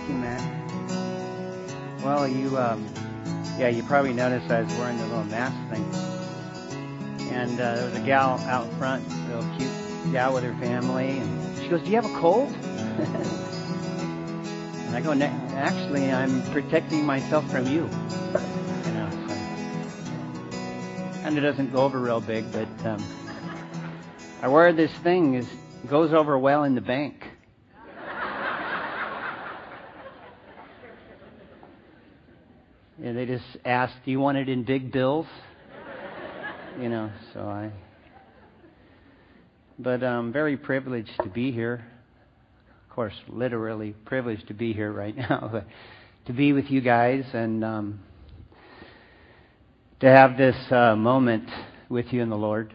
you, Matt. Well, you probably noticed I was wearing the little mask thing. And there was a gal out front, a real cute gal with her family, and she goes, "Do you have a cold?" And I go, "Actually, I'm protecting myself from you." You know, so. And it doesn't go over real big, but I wear this thing. It goes over well in the bank. Yeah, they just asked, "Do you want it in big bills?" You know, But I'm very privileged to be here. Of course, literally privileged to be here right now, but to be with you guys and to have this moment with you in the Lord.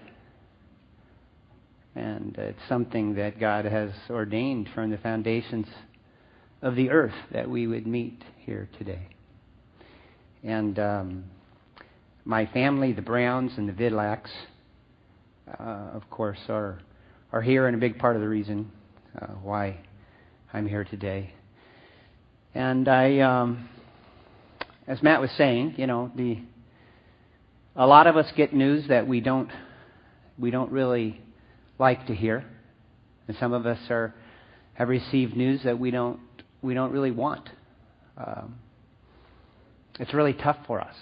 And it's something that God has ordained from the foundations of the earth that we would meet here today. And my family, the Browns and the Vidlacks, of course, are here and a big part of the reason why I'm here today. And I, as Matt was saying, you know, a lot of us get news that we don't really like to hear, and some of us have received news that we don't really want. It's really tough for us.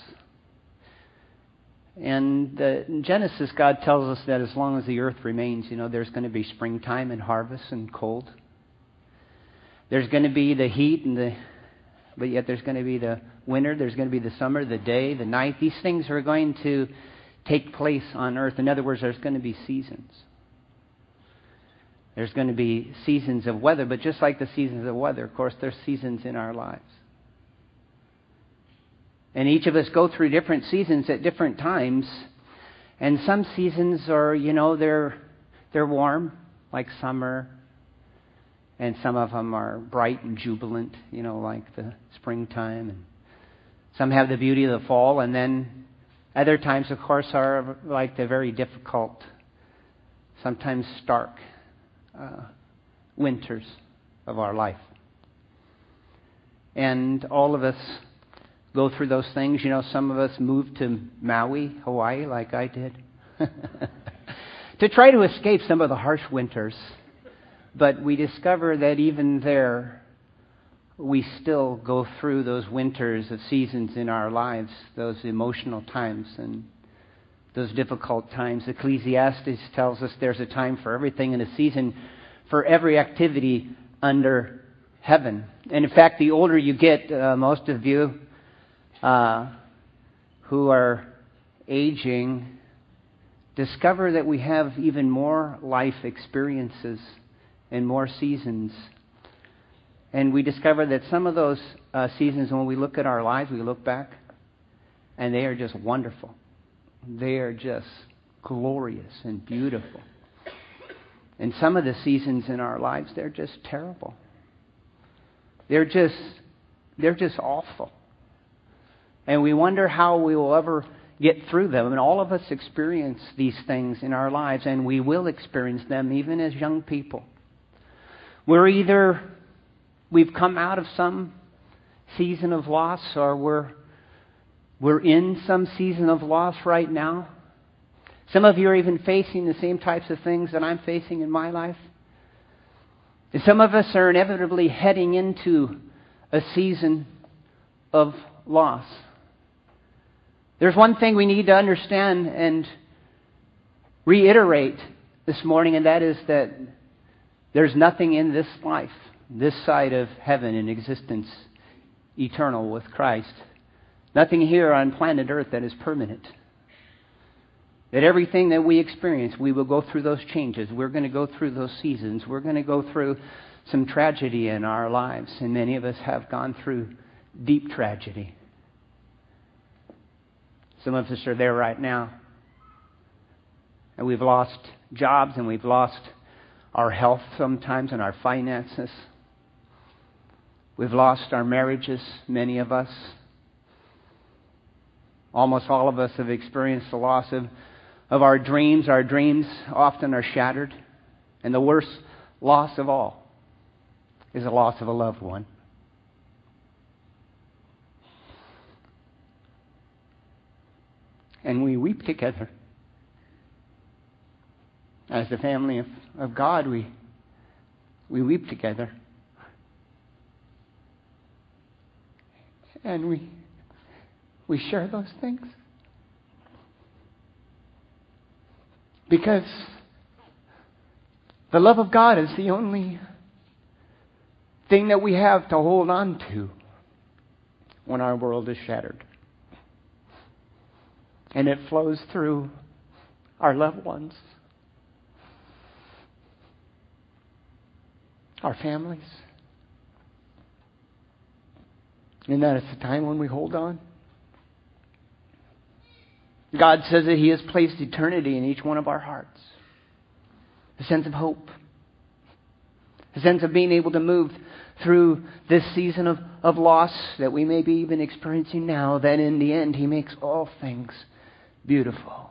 And in Genesis, God tells us that as long as the earth remains, you know, there's going to be springtime and harvest and cold. There's going to be the heat but yet there's going to be the winter. There's going to be the summer, the day, the night. These things are going to take place on earth. In other words, there's going to be seasons. There's going to be seasons of weather, but just like the seasons of weather, of course, there's seasons in our lives. And each of us go through different seasons at different times. And some seasons are, you know, they're warm, like summer. And some of them are bright and jubilant, you know, like the springtime. And some have the beauty of the fall. And then other times, of course, are like the very difficult, sometimes stark winters of our life. And all of us go through those things. You know, some of us moved to Maui, Hawaii, like I did, to try to escape some of the harsh winters. But we discover that even there, we still go through those winters of seasons in our lives, those emotional times and those difficult times. Ecclesiastes tells us there's a time for everything and a season for every activity under heaven. And in fact, the older you get, most of you who are aging discover that we have even more life experiences and more seasons. And we discover that some of those seasons, when we look at our lives, we look back, and they are just wonderful. They are just glorious and beautiful. And some of the seasons in our lives, they're just terrible. They're just awful. And we wonder how we will ever get through them. And all of us experience these things in our lives, and we will experience them even as young people. We've come out of some season of loss, or we're in some season of loss right now. Some of you are even facing the same types of things that I'm facing in my life. And some of us are inevitably heading into a season of loss. There's one thing we need to understand and reiterate this morning, and that is that there's nothing in this life, this side of heaven in existence, eternal with Christ. Nothing here on planet Earth that is permanent. That everything that we experience, we will go through those changes. We're going to go through those seasons. We're going to go through some tragedy in our lives. And many of us have gone through deep tragedy. Some of us are there right now. And we've lost jobs, and we've lost our health sometimes and our finances. We've lost our marriages, many of us. Almost all of us have experienced the loss of our dreams. Our dreams often are shattered. And the worst loss of all is the loss of a loved one. And we weep together. As the family of God, we weep together. And we share those things. Because the love of God is the only thing that we have to hold on to when our world is shattered. And it flows through our loved ones, our families. And that is the time when we hold on. God says that He has placed eternity in each one of our hearts. A sense of hope. A sense of being able to move through this season of loss that we may be even experiencing now, that in the end He makes all things beautiful.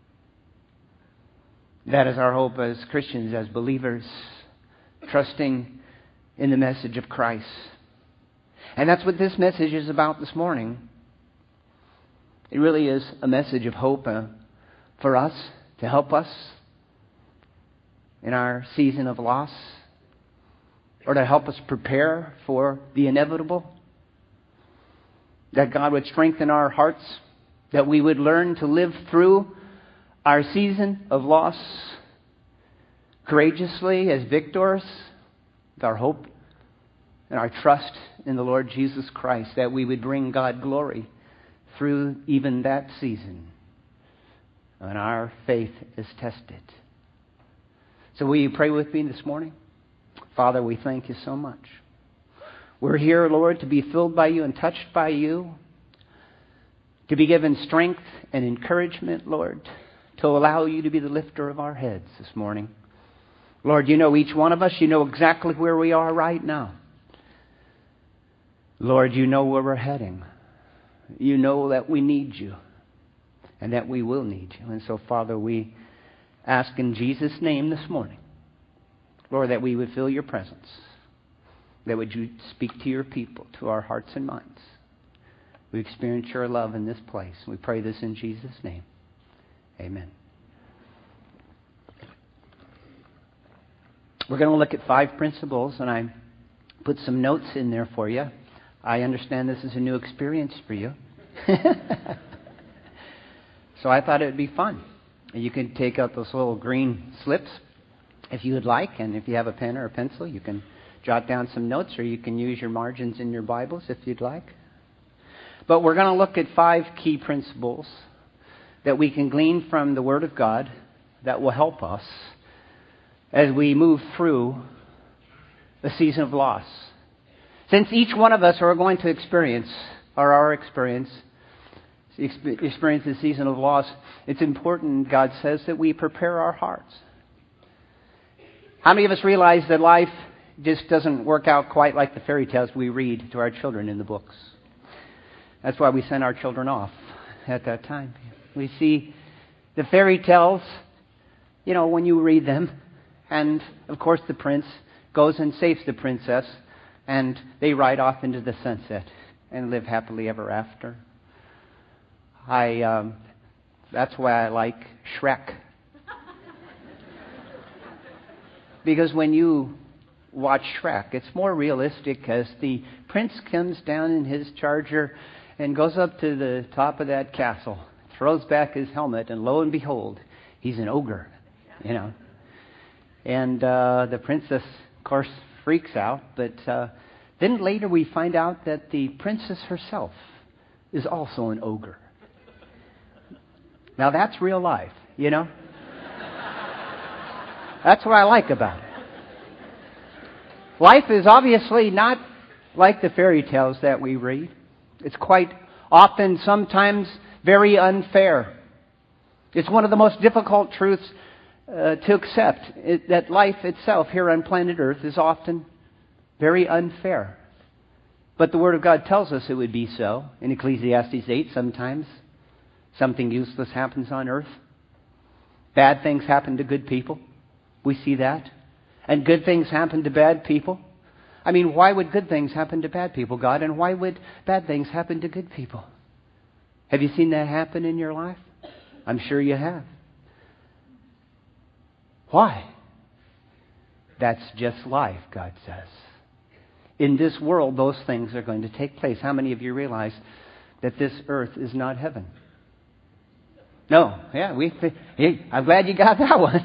That is our hope as Christians, as believers, trusting in the message of Christ. And that's what this message is about this morning. It really is a message of hope for us, to help us in our season of loss, or to help us prepare for the inevitable. That God would strengthen our hearts, that we would learn to live through our season of loss courageously as victors, with our hope and our trust in the Lord Jesus Christ, that we would bring God glory through even that season when our faith is tested. So will you pray with me this morning? Father, we thank You so much. We're here, Lord, to be filled by You and touched by You, to be given strength and encouragement, Lord, to allow You to be the lifter of our heads this morning. Lord, You know each one of us. You know exactly where we are right now. Lord, You know where we're heading. You know that we need You and that we will need You. And so, Father, we ask in Jesus' name this morning, Lord, that we would feel Your presence, that would You speak to Your people, to our hearts and minds. We experience Your love in this place. We pray this in Jesus' name. Amen. We're going to look at 5 principles, and I put some notes in there for you. I understand this is a new experience for you. So I thought it would be fun. You can take out those little green slips if you would like, and if you have a pen or a pencil, you can jot down some notes, or you can use your margins in your Bibles if you'd like. But we're going to look at 5 key principles that we can glean from the Word of God that will help us as we move through a season of loss. Since each one of us are going to experience the season of loss, it's important, God says, that we prepare our hearts. How many of us realize that life just doesn't work out quite like the fairy tales we read to our children in the books? That's why we send our children off at that time. We see the fairy tales, when you read them, and of course the prince goes and saves the princess, and they ride off into the sunset and live happily ever after. That's why I like Shrek. Because when you watch Shrek, it's more realistic, as the prince comes down in his charger and goes up to the top of that castle, throws back his helmet, and lo and behold, he's an ogre, And the princess, of course, freaks out, but then later we find out that the princess herself is also an ogre. Now that's real life, That's what I like about it. Life is obviously not like the fairy tales that we read. It's quite often, sometimes, very unfair. It's one of the most difficult truths to accept, that life itself here on planet Earth is often very unfair. But the Word of God tells us it would be so. In Ecclesiastes 8, sometimes something useless happens on earth. Bad things happen to good people. We see that. And good things happen to bad people. I mean, why would good things happen to bad people, God? And why would bad things happen to good people? Have you seen that happen in your life? I'm sure you have. Why? That's just life, God says. In this world, those things are going to take place. How many of you realize that this earth is not heaven? No. Yeah, I'm glad you got that one.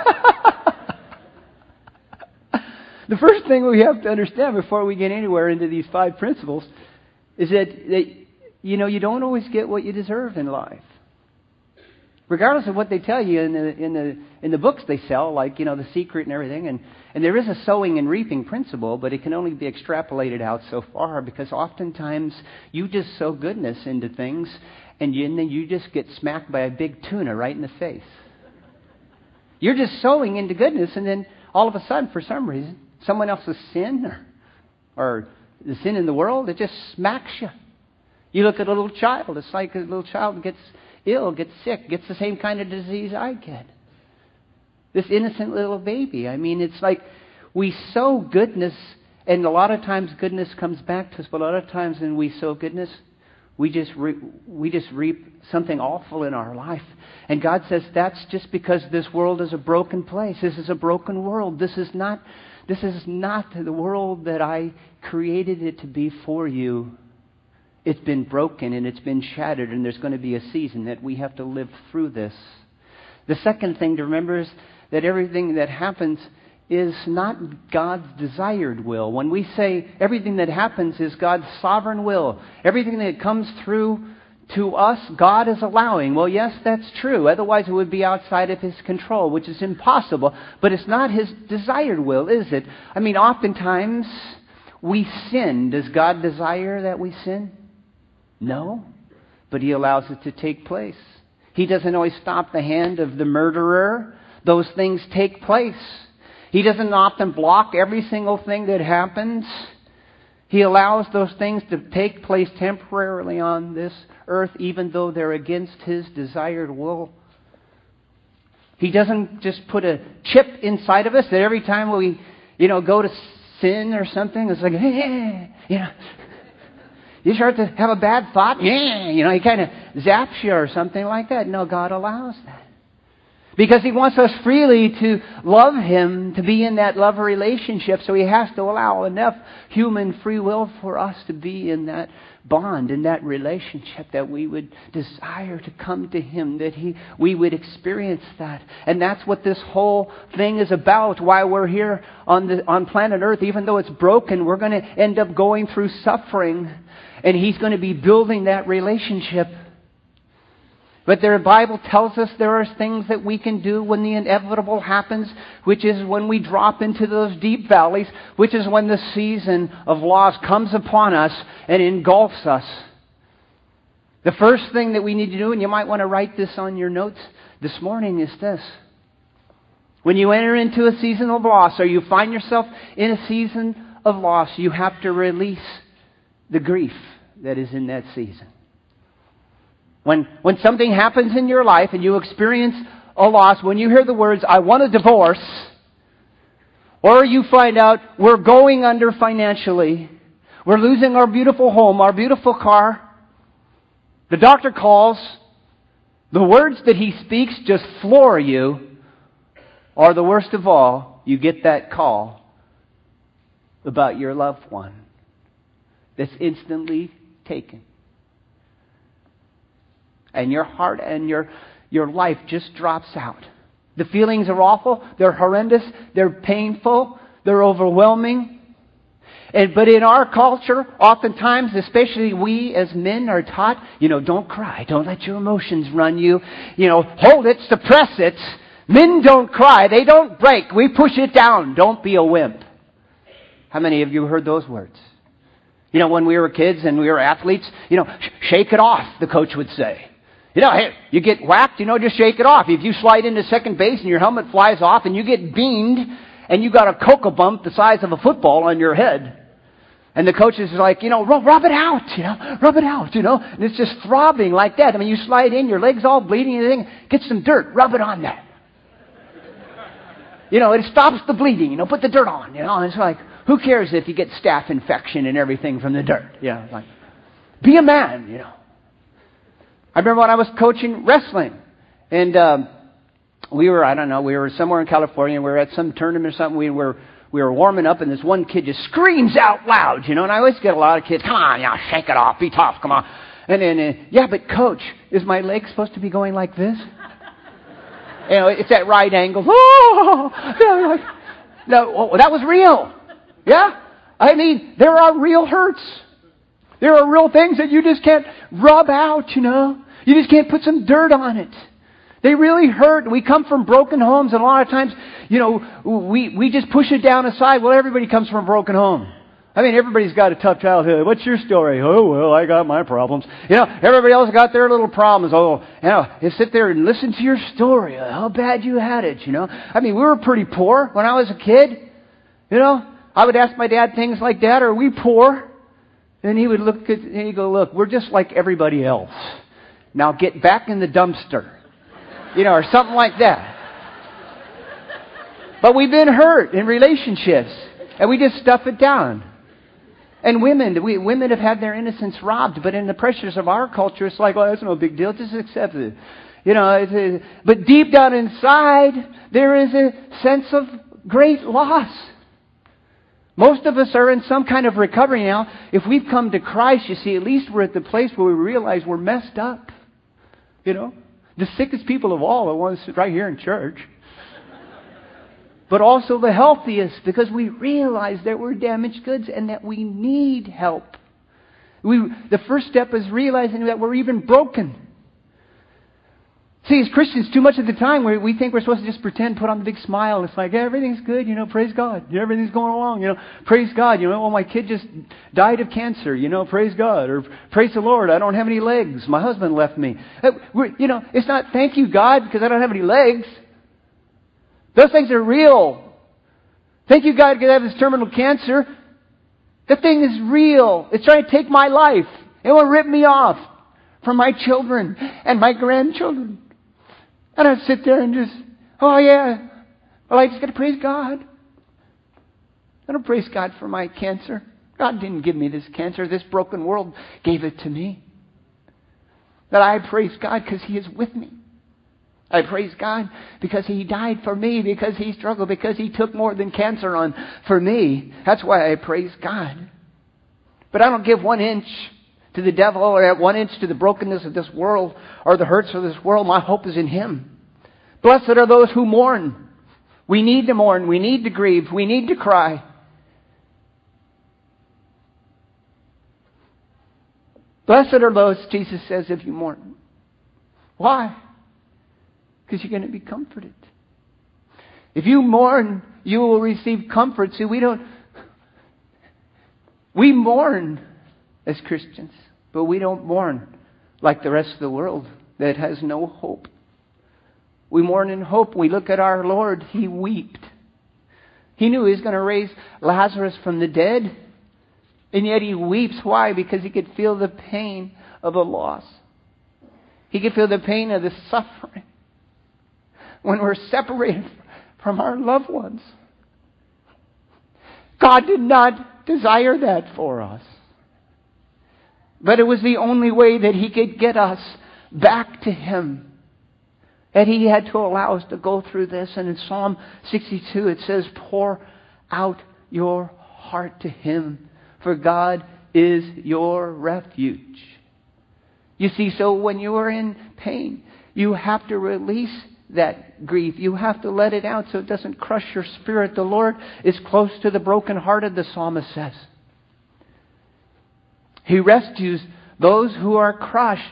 The first thing we have to understand before we get anywhere into these 5 principles is that you don't always get what you deserve in life. Regardless of what they tell you in the books they sell, like, The Secret and everything. And there is a sowing and reaping principle, but it can only be extrapolated out so far, because oftentimes you just sow goodness into things and then you just get smacked by a big tuna right in the face. You're just sowing into goodness, and then all of a sudden, for some reason, someone else's sin or the sin in the world, it just smacks you. You look at a little child. It's like a little child gets ill, gets sick, gets the same kind of disease I get. This innocent little baby. I mean, it's like we sow goodness, and a lot of times goodness comes back to us, but a lot of times when we sow goodness, we just reap something awful in our life. And God says that's just because this world is a broken place. This is a broken world. This is not the world that I created it to be for you. It's been broken and it's been shattered, and there's going to be a season that we have to live through this. The second thing to remember is that everything that happens is not God's desired will. When we say everything that happens is God's sovereign will, everything that comes through to us, God is allowing. Well, yes, that's true. Otherwise, it would be outside of His control, which is impossible. But it's not His desired will, is it? I mean, oftentimes we sin. Does God desire that we sin? No, but He allows it to take place. He doesn't always stop the hand of the murderer. Those things take place. He doesn't often block every single thing that happens. He allows those things to take place temporarily on this earth, even though they're against His desired will. He doesn't just put a chip inside of us that every time we, go to sin or something, it's like, you start to have a bad thought, he kind of zaps you or something like that. No, God allows that. Because He wants us freely to love Him, to be in that love relationship. So He has to allow enough human free will for us to be in that bond, in that relationship, that we would desire to come to Him, that we would experience that. And that's what this whole thing is about, why we're here on planet Earth. Even though it's broken, we're going to end up going through suffering. And He's going to be building that relationship. But the Bible tells us there are things that we can do when the inevitable happens, which is when we drop into those deep valleys, which is when the season of loss comes upon us and engulfs us. The first thing that we need to do, and you might want to write this on your notes this morning, is this. When you enter into a season of loss, or you find yourself in a season of loss, you have to release the grief that is in that season. When something happens in your life and you experience a loss, when you hear the words, I want a divorce, or you find out we're going under financially, we're losing our beautiful home, our beautiful car, the doctor calls, the words that he speaks just floor you, or the worst of all, you get that call about your loved one that's instantly taken. And your heart and your life just drops out. The feelings are awful. They're horrendous. They're painful. They're overwhelming. But in our culture, oftentimes, especially we as men are taught, don't cry. Don't let your emotions run you. Hold it, suppress it. Men don't cry. They don't break. We push it down. Don't be a wimp. How many of you heard those words? When we were kids and we were athletes, shake it off, the coach would say. Hey, you get whacked, just shake it off. If you slide into second base and your helmet flies off and you get beamed and you got a cocoa bump the size of a football on your head, and the coach is like, rub it out, rub it out, and it's just throbbing like that. I mean, you slide in, your leg's all bleeding and everything, get some dirt, rub it on that. It stops the bleeding, put the dirt on, and it's like, who cares if you get staph infection and everything from the dirt? It's like, be a man, I remember when I was coaching wrestling, And we were somewhere in California. We were at some tournament or something. We were warming up, and this one kid just screams out loud, and I always get a lot of kids, come on, shake it off, be tough, come on. And then, but coach, is my leg supposed to be going like this? It's at right angle. Oh! No, that was real. Yeah? I mean, there are real hurts. There are real things that you just can't rub out, You just can't put some dirt on it. They really hurt. We come from broken homes, and a lot of times, we just push it down aside. Well, everybody comes from a broken home. I mean, everybody's got a tough childhood. What's your story? Oh, well, I got my problems. Everybody else got their little problems. Oh, you sit there and listen to your story, how bad you had it, I mean, we were pretty poor when I was a kid. I would ask my dad things like, Dad, are we poor? And he would he'd go, look, we're just like everybody else. Now get back in the dumpster. Or something like that. But we've been hurt in relationships, and we just stuff it down. And women have had their innocence robbed, but in the pressures of our culture, it's like, that's no big deal, just accept it. But deep down inside, there is a sense of great loss. Most of us are in some kind of recovery now. If we've come to Christ, you see, at least we're at the place where we realize we're messed up. The sickest people of all are ones right here in church. But also the healthiest, because we realize that we're damaged goods and that we need help. The first step is realizing that we're even broken. See, as Christians, too much of the time we think we're supposed to just pretend, put on the big smile. It's like, everything's good, praise God. Everything's going along, praise God. My kid just died of cancer, praise God. Or praise the Lord, I don't have any legs. My husband left me. It's not thank you, God, because I don't have any legs. Those things are real. Thank you, God, because I have this terminal cancer. The thing is real. It's trying to take my life. It will rip me off from my children and my grandchildren. And I sit there and just, I just got to praise God. I don't praise God for my cancer. God didn't give me this cancer. This broken world gave it to me. That I praise God because He is with me. I praise God because He died for me, because He struggled, because He took more than cancer on for me. That's why I praise God. But I don't give 1 inch to the devil or 1 inch to the brokenness of this world or the hurts of this world. My hope is in Him. Blessed are those who mourn. We need to mourn. We need to grieve. We need to cry. Blessed are those, Jesus says, if you mourn. Why? Because you're going to be comforted. If you mourn, you will receive comfort. See, we mourn as Christians, but we don't mourn like the rest of the world that has no hope. We mourn in hope. We look at our Lord. He wept. He knew He was going to raise Lazarus from the dead, and yet He weeps. Why? Because He could feel the pain of the loss. He could feel the pain of the suffering when we're separated from our loved ones. God did not desire that for us. But it was the only way that He could get us back to Him. And He had to allow us to go through this. And in Psalm 62 it says, pour out your heart to Him, for God is your refuge. You see, so when you are in pain, you have to release that grief. You have to let it out so it doesn't crush your spirit. The Lord is close to the brokenhearted, the psalmist says. He rescues those who are crushed.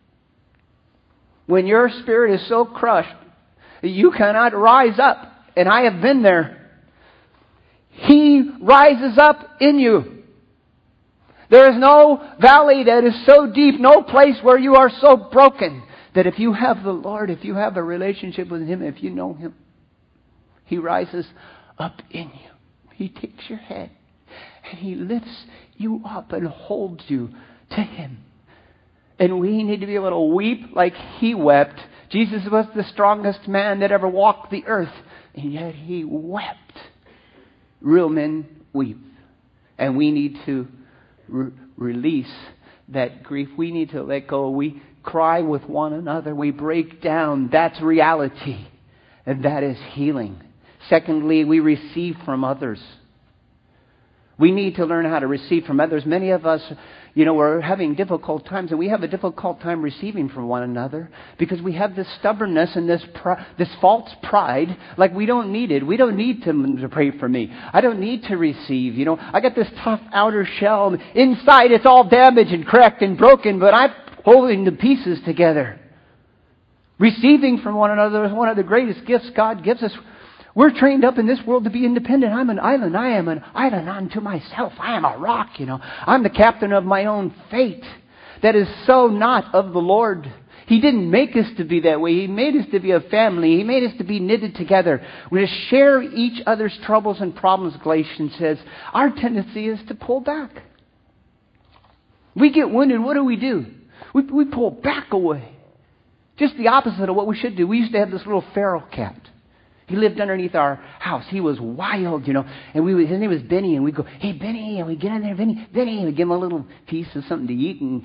When your spirit is so crushed, you cannot rise up. And I have been there. He rises up in you. There is no valley that is so deep, no place where you are so broken, that if you have the Lord, if you have a relationship with Him, if you know Him, He rises up in you. He takes your head and He lifts you up and holds you to Him. And we need to be able to weep like He wept. Jesus was the strongest man that ever walked the earth, and yet He wept. Real men weep. And we need to release that grief. We need to let go. cry with one another. We break down. That's reality. And that is healing. Secondly, we receive from others. We need to learn how to receive from others. Many of us, we're having difficult times, and we have a difficult time receiving from one another because we have this stubbornness and this false pride, like we don't need it. We don't need to pray for me. I don't need to receive. I got this tough outer shell. Inside, it's all damaged and cracked and broken, but I'm holding the pieces together. Receiving from one another is one of the greatest gifts God gives us. We're trained up in this world to be independent. I'm an island. I am an island unto myself. I am a rock, I'm the captain of my own fate. That is so not of the Lord. He didn't make us to be that way. He made us to be a family. He made us to be knitted together. We're to share each other's troubles and problems, Galatians says. Our tendency is to pull back. We get wounded. What do? We pull back away. Just the opposite of what we should do. We used to have this little feral cat. He lived underneath our house. He was wild, and his name was Benny, and we'd go, "Hey, Benny," and we'd get in there, Benny, and we'd give him a little piece of something to eat, and,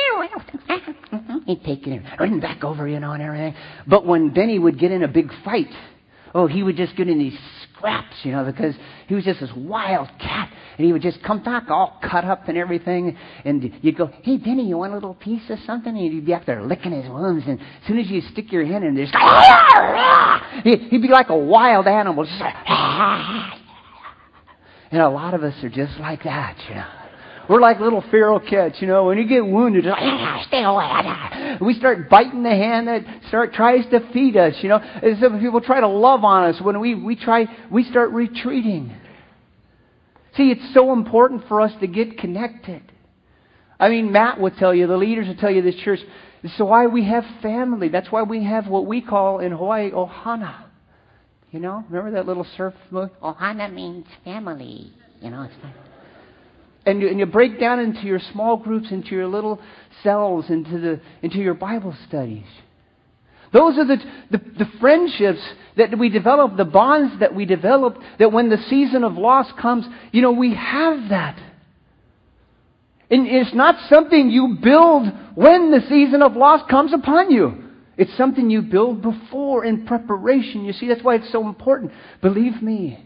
he'd take it and run back over, and everything. But when Benny would get in a big fight, he would just get in these scraps, because he was just this wild cat, and he would just come back all cut up and everything, and you'd go, "Hey, Benny, you want a little piece of something?" And he'd be up there licking his wounds, and as soon as you stick your hand in there, he'd be like a wild animal, just like, and a lot of us are just like that, We're like little feral cats, when you get wounded, just like, stay away. We start biting the hand that tries to feed us, And some people try to love on us. When we start retreating. See, it's so important for us to get connected. Matt would tell you, the leaders would tell you this church, this is why we have family. That's why we have what we call in Hawaii, ohana. Remember that little surf movie? Ohana means family. It's like, and you break down into your small groups, into your little cells, into your Bible studies. Those are the friendships that we develop, the bonds that we develop, that when the season of loss comes, we have that. And it's not something you build when the season of loss comes upon you. It's something you build before in preparation. You see, that's why it's so important. Believe me,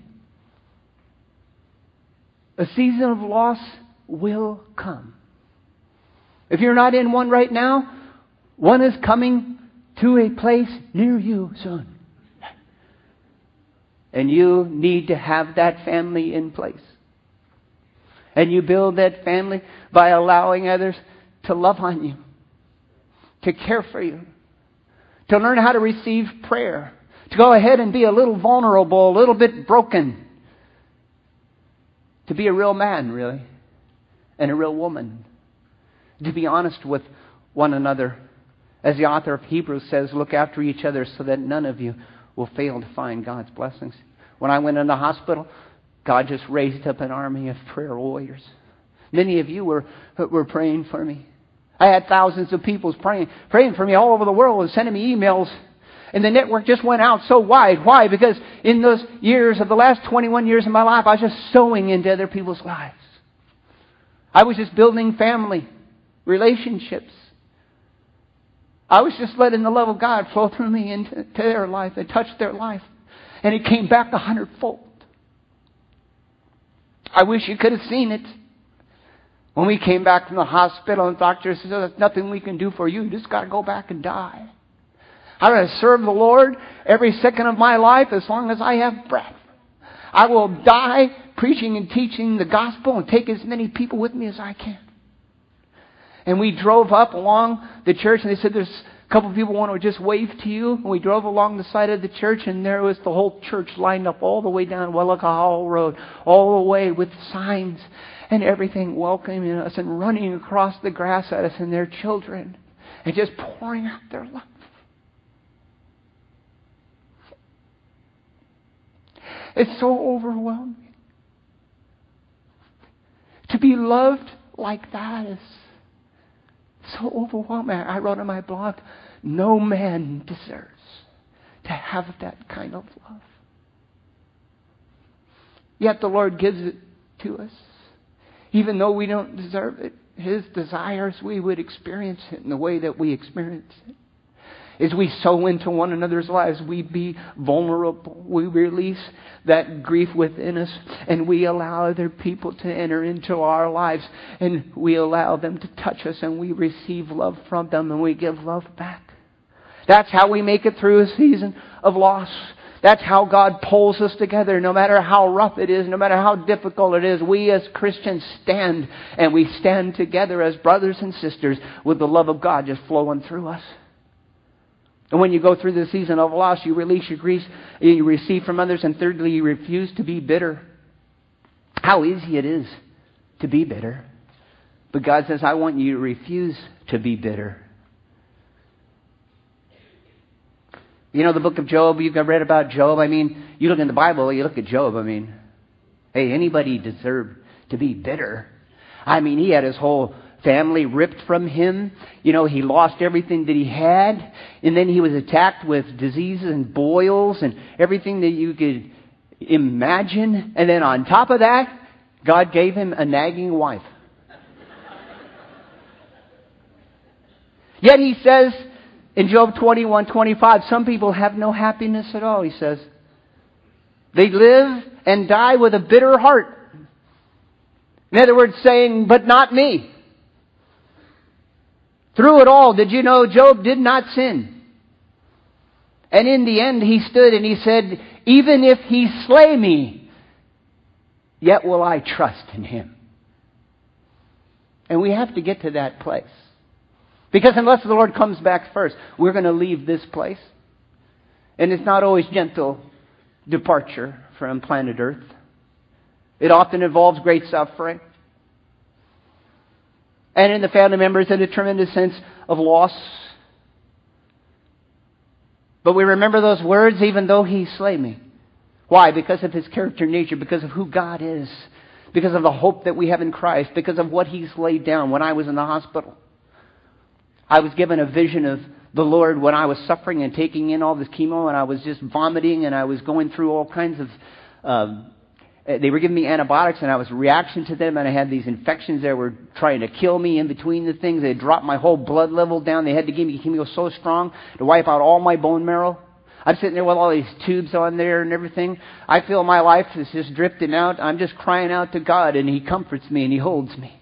a season of loss will come. If you're not in one right now, one is coming to a place near you soon. And you need to have that family in place. And you build that family by allowing others to love on you, to care for you, to learn how to receive prayer, to go ahead and be a little vulnerable, a little bit broken, to be a real man, really, and a real woman, to be honest with one another. As the author of Hebrews says, look after each other so that none of you will fail to find God's blessings. When I went in the hospital, God just raised up an army of prayer warriors. Many of you were praying for me. I had thousands of people praying for me all over the world and sending me emails. And the network just went out so wide. Why? Because in those years of the last 21 years of my life, I was just sowing into other people's lives. I was just building family, relationships. I was just letting the love of God flow through me into their life and touch their life. And it came back 100-fold. I wish you could have seen it. When we came back from the hospital and the doctor said, there's nothing we can do for you. You just got to go back and die. I'm going to serve the Lord every second of my life as long as I have breath. I will die preaching and teaching the gospel and take as many people with me as I can. And we drove up along the church and they said, there's a couple of people want to just wave to you. And we drove along the side of the church and there was the whole church lined up all the way down Wailakahao Road, all the way with signs and everything welcoming us and running across the grass at us and their children and just pouring out their love. It's so overwhelming. To be loved like that is so overwhelming. I wrote on my blog, no man deserves to have that kind of love. Yet the Lord gives it to us. Even though we don't deserve it, His desires we would experience it in the way that we experience it. As we sow into one another's lives, we be vulnerable. We release that grief within us, and we allow other people to enter into our lives, and we allow them to touch us, and we receive love from them, and we give love back. That's how we make it through a season of loss. That's how God pulls us together. No matter how rough it is, no matter how difficult it is, we as Christians stand, and we stand together as brothers and sisters with the love of God just flowing through us. And when you go through the season of loss, you release your grief, you receive from others, and thirdly, you refuse to be bitter. How easy it is to be bitter. But God says, I want you to refuse to be bitter. You know the book of Job, you've read about Job. I mean, you look in the Bible, you look at Job, I mean, hey, anybody deserved to be bitter? I mean, he had his whole family ripped from him. You know, he lost everything that he had. And then he was attacked with diseases and boils and everything that you could imagine. And then on top of that, God gave him a nagging wife. Yet he says in Job 21:25, some people have no happiness at all, he says. They live and die with a bitter heart. In other words, saying, but not me. Through it all, did you know Job did not sin? And in the end, he stood and he said, even if he slay me, yet will I trust in him. And we have to get to that place. Because unless the Lord comes back first, we're going to leave this place. And it's not always gentle departure from planet Earth. It often involves great suffering. And in the family members, in a tremendous sense of loss. But we remember those words, even though he slay me. Why? Because of his character nature, because of who God is, because of the hope that we have in Christ, because of what he's laid down. When I was in the hospital, I was given a vision of the Lord when I was suffering and taking in all this chemo, and I was just vomiting, and I was going through all kinds of they were giving me antibiotics, and I was reaction to them, and I had these infections that were trying to kill me in between the things. They dropped my whole blood level down. They had to give me chemo so strong to wipe out all my bone marrow. I'm sitting there with all these tubes on there and everything. I feel my life is just drifting out. I'm just crying out to God, and He comforts me, and He holds me.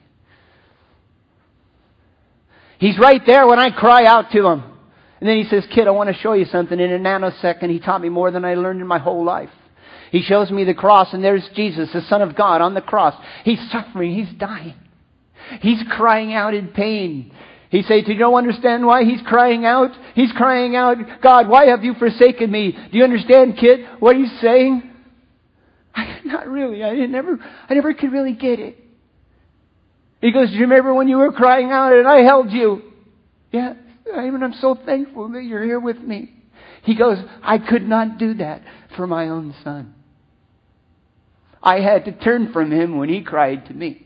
He's right there when I cry out to Him. And then He says, kid, I want to show you something. In a nanosecond, He taught me more than I learned in my whole life. He shows me the cross, and there's Jesus, the Son of God, on the cross. He's suffering. He's dying. He's crying out in pain. He says, do you don't understand why He's crying out? He's crying out, God, why have you forsaken me? Do you understand, kid, what He's saying? Not really. I never could really get it. He goes, do you remember when you were crying out and I held you? Yeah, I'm so thankful that you're here with me. He goes, I could not do that for my own son. I had to turn from him when he cried to me.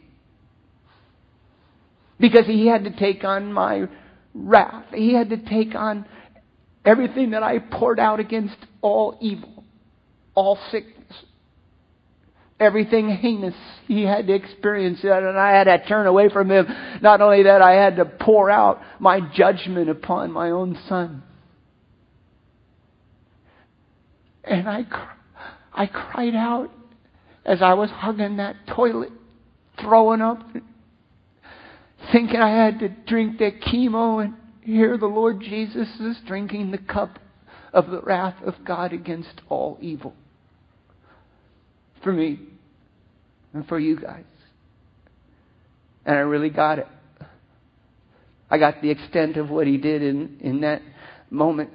Because he had to take on my wrath. He had to take on everything that I poured out against all evil, all sickness, everything heinous. He had to experience that, and I had to turn away from him. Not only that, I had to pour out my judgment upon my own son. And I cried out as I was hugging that toilet, throwing up, thinking I had to drink that chemo, and here the Lord Jesus is drinking the cup of the wrath of God against all evil. For me and for you guys. And I really got it. I got the extent of what He did in that moment.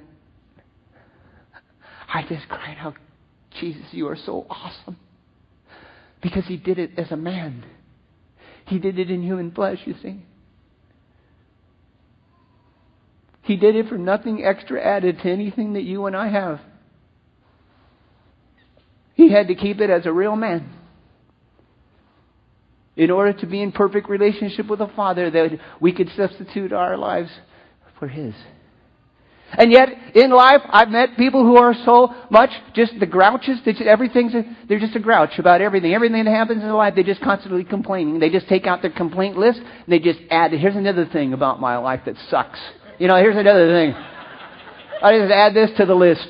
I just cried out, Jesus, you are so awesome. Because He did it as a man. He did it in human flesh, you see. He did it for nothing extra added to anything that you and I have. He had to keep it as a real man. In order to be in perfect relationship with the Father, that we could substitute our lives for His. And yet, in life, I've met people who are so much just the grouches. They're just a grouch about everything. Everything that happens in their life, they're just constantly complaining. They just take out their complaint list, and they just add, here's another thing about my life that sucks. Here's another thing. I just add this to the list.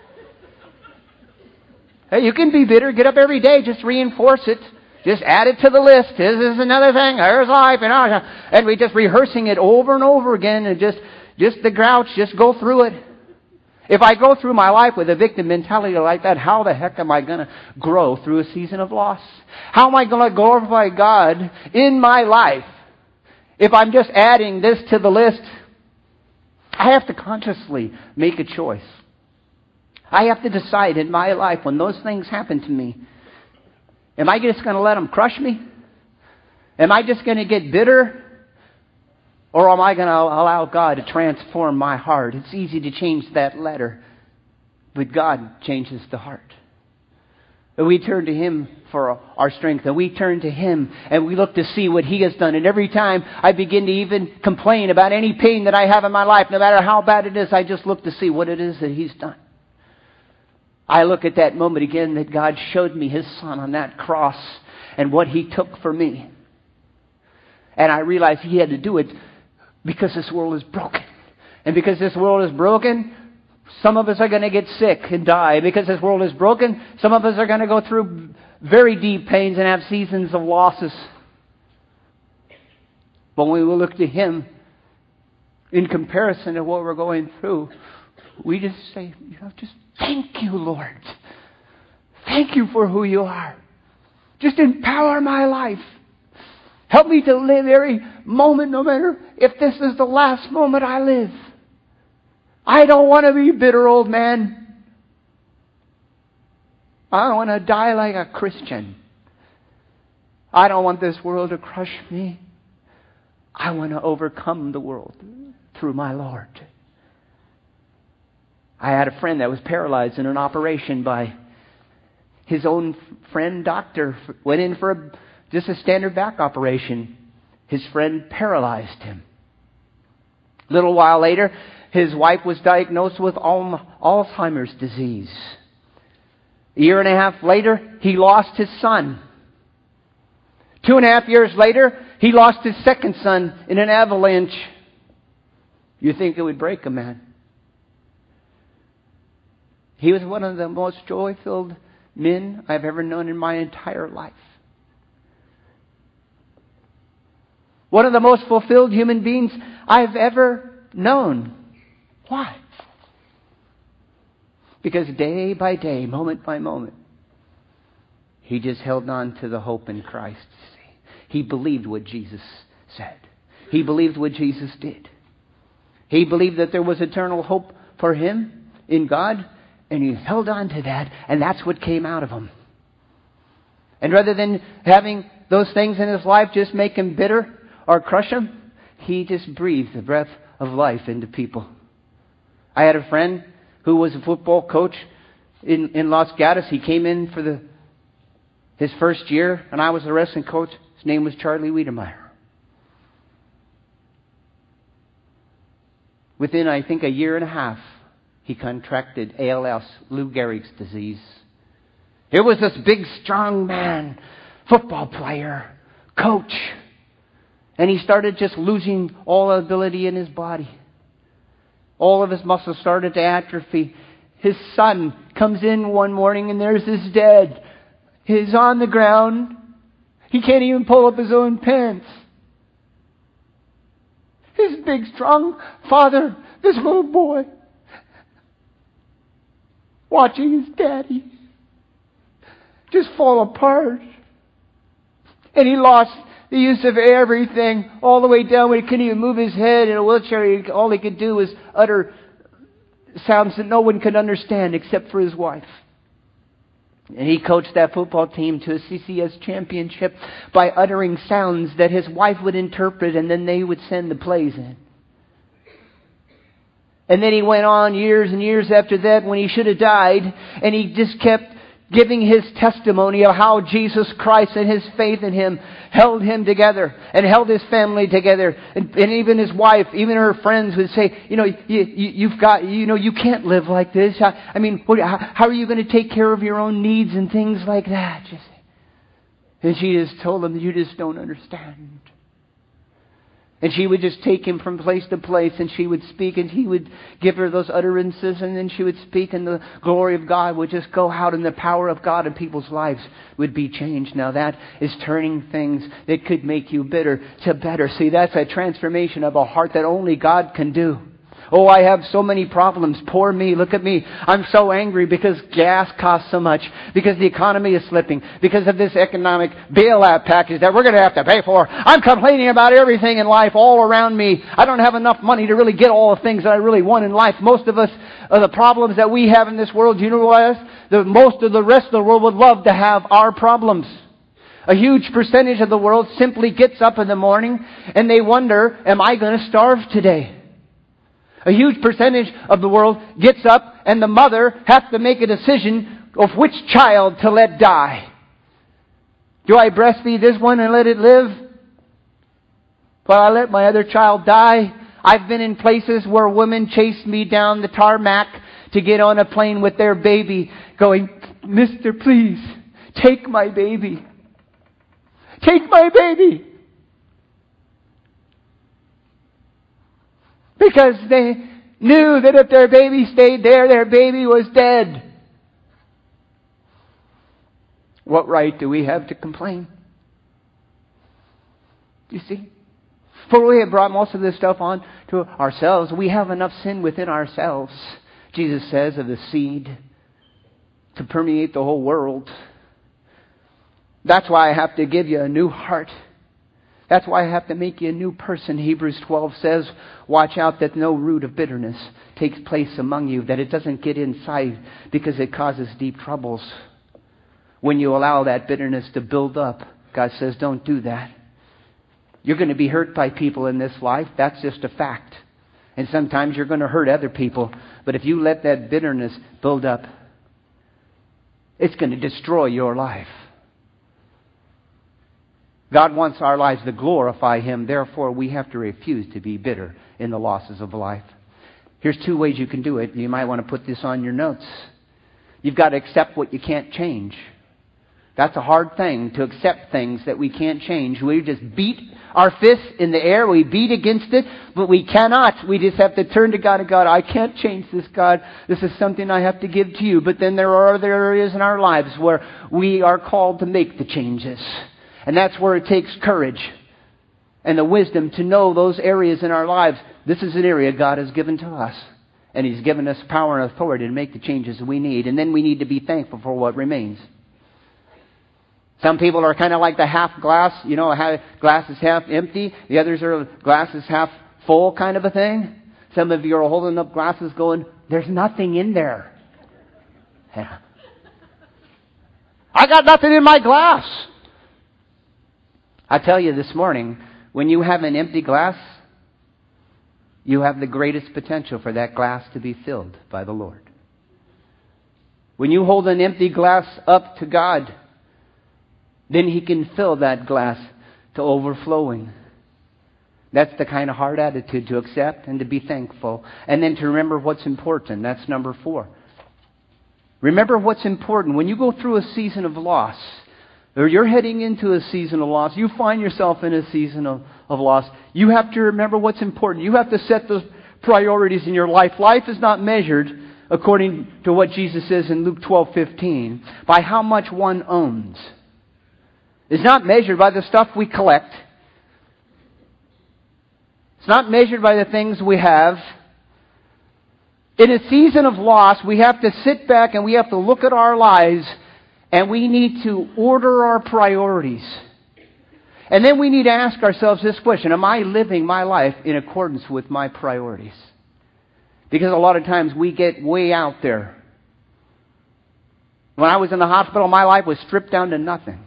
Hey, you can be bitter. Get up every day. Just reinforce it. Just add it to the list. This is another thing. There's life. And we just rehearsing it over and over again, and just the grouch, just go through it. If I go through my life with a victim mentality like that, how the heck am I going to grow through a season of loss? How am I going to glorify God in my life if I'm just adding this to the list? I have to consciously make a choice. I have to decide in my life when those things happen to me, am I just going to let them crush me? Am I just going to get bitter? Or am I going to allow God to transform my heart? It's easy to change that letter, but God changes the heart. And we turn to Him for our strength, and we turn to Him, and we look to see what He has done. And every time I begin to even complain about any pain that I have in my life, no matter how bad it is, I just look to see what it is that He's done. I look at that moment again that God showed me His Son on that cross and what He took for me. And I realized He had to do it because this world is broken. And because this world is broken, some of us are going to get sick and die. Because this world is broken, some of us are going to go through very deep pains and have seasons of losses. But when we look to Him, in comparison to what we're going through, we just say, just thank you, Lord. Thank you for who you are. Just empower my life. Help me to live every moment, no matter if this is the last moment I live. I don't want to be a bitter old man. I want to die like a Christian. I don't want this world to crush me. I want to overcome the world through my Lord. I had a friend that was paralyzed in an operation by his own friend doctor. Went in for just a standard back operation. His friend paralyzed him. A little while later, his wife was diagnosed with Alzheimer's disease. A year and a half later, he lost his son. 2.5 years later, he lost his second son in an avalanche. You think it would break a man? He was one of the most joy-filled men I've ever known in my entire life. One of the most fulfilled human beings I've ever known. Why? Because day by day, moment by moment, he just held on to the hope in Christ. He believed what Jesus said. He believed what Jesus did. He believed that there was eternal hope for him in God, and he held on to that, and that's what came out of him. And rather than having those things in his life just make him bitter or crush him, he just breathed the breath of life into people. I had a friend who was a football coach in Los Gatos. He came in for his first year, and I was the wrestling coach. His name was Charlie Wiedemeyer. Within, I think, a year and a half, he contracted ALS, Lou Gehrig's disease. It was this big, strong man, football player, coach. And he started just losing all ability in his body. All of his muscles started to atrophy. His son comes in one morning and there's his dad. He's on the ground. He can't even pull up his own pants. His big, strong father, this little boy, watching his daddy just fall apart. And he lost the use of everything all the way down where he couldn't even move his head in a wheelchair. All he could do was utter sounds that no one could understand except for his wife. And he coached that football team to a CCS championship by uttering sounds that his wife would interpret, and then they would send the plays in. And then he went on years and years after that when he should have died, and he just kept giving his testimony of how Jesus Christ and his faith in him held him together and held his family together. And even his wife, even her friends would say, you can't live like this. I mean, how are you going to take care of your own needs and things like that? And she just told them, you just don't understand. And she would just take him from place to place, and she would speak, and he would give her those utterances, and then she would speak, and the glory of God would just go out, and the power of God in people's lives would be changed. Now that is turning things that could make you bitter to better. See, that's a transformation of a heart that only God can do. Oh, I have so many problems. Poor me. Look at me. I'm so angry because gas costs so much, because the economy is slipping, because of this economic bailout package that we're going to have to pay for. I'm complaining about everything in life all around me. I don't have enough money to really get all the things that I really want in life. Most of us, the problems that we have in this world, you know what? Most of the rest of the world would love to have our problems. A huge percentage of the world simply gets up in the morning and they wonder, am I going to starve today? A huge percentage of the world gets up and the mother has to make a decision of which child to let die. Do I breastfeed this one and let it live? While I let my other child die? I've been in places where women chased me down the tarmac to get on a plane with their baby going, Mister, please, take my baby. Take my baby. Because they knew that if their baby stayed there, their baby was dead. What right do we have to complain? You see? For we have brought most of this stuff on to ourselves. We have enough sin within ourselves, Jesus says, of the seed to permeate the whole world. That's why I have to give you a new heart. That's why I have to make you a new person. Hebrews 12 says, watch out that no root of bitterness takes place among you, that it doesn't get inside, because it causes deep troubles. When you allow that bitterness to build up, God says, don't do that. You're going to be hurt by people in this life. That's just a fact. And sometimes you're going to hurt other people. But if you let that bitterness build up, it's going to destroy your life. God wants our lives to glorify Him. Therefore, we have to refuse to be bitter in the losses of life. Here's 2 ways you can do it. You might want to put this on your notes. You've got to accept what you can't change. That's a hard thing, to accept things that we can't change. We just beat our fists in the air. We beat against it, but we cannot. We just have to turn to God and God, I can't change this, God. This is something I have to give to you. But then there are other areas in our lives where we are called to make the changes. And that's where it takes courage and the wisdom to know those areas in our lives. This is an area God has given to us. And He's given us power and authority to make the changes we need. And then we need to be thankful for what remains. Some people are kind of like the half glass. You know, glass is half empty. The others are glass is half full kind of a thing. Some of you are holding up glasses going, there's nothing in there. Yeah. I got nothing in my glass. I tell you this morning, when you have an empty glass, you have the greatest potential for that glass to be filled by the Lord. When you hold an empty glass up to God, then He can fill that glass to overflowing. That's the kind of hard attitude to accept and to be thankful. And then to remember what's important. That's number 4. Remember what's important. When you go through a season of loss, or you're heading into a season of loss, you find yourself in a season of loss, you have to remember what's important. You have to set those priorities in your life. Life is not measured, according to what Jesus says in Luke 12:15, by how much one owns. It's not measured by the stuff we collect. It's not measured by the things we have. In a season of loss, we have to sit back and we have to look at our lives, and we need to order our priorities. And then we need to ask ourselves this question: am I living my life in accordance with my priorities? Because a lot of times we get way out there. When I was in the hospital, my life was stripped down to nothing.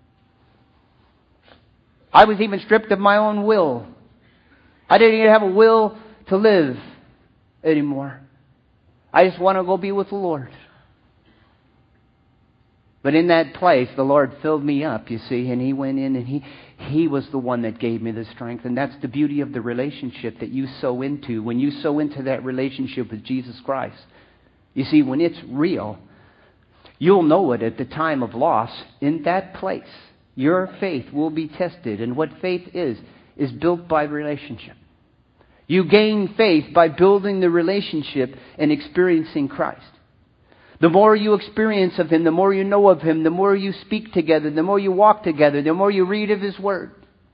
I was even stripped of my own will. I didn't even have a will to live anymore. I just want to go be with the Lord. But in that place, the Lord filled me up, you see, and He went in and He was the one that gave me the strength. And that's the beauty of the relationship that you sow into. When you sow into that relationship with Jesus Christ, you see, when it's real, you'll know it at the time of loss. In that place, your faith will be tested. And what faith is built by relationship. You gain faith by building the relationship and experiencing Christ. The more you experience of Him, the more you know of Him, the more you speak together, the more you walk together, the more you read of His Word.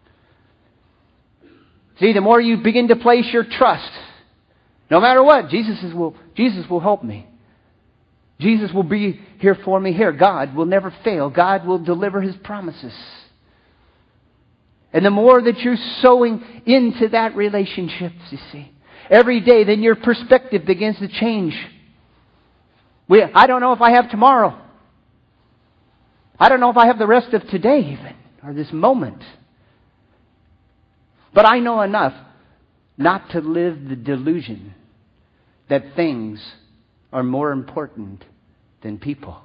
See, the more you begin to place your trust, no matter what, Jesus will help me. Jesus will be here for me here. God will never fail. God will deliver His promises. And the more that you're sowing into that relationship, you see, every day, then your perspective begins to change. I don't know if I have tomorrow. I don't know if I have the rest of today even, or this moment. But I know enough not to live the delusion that things are more important than people.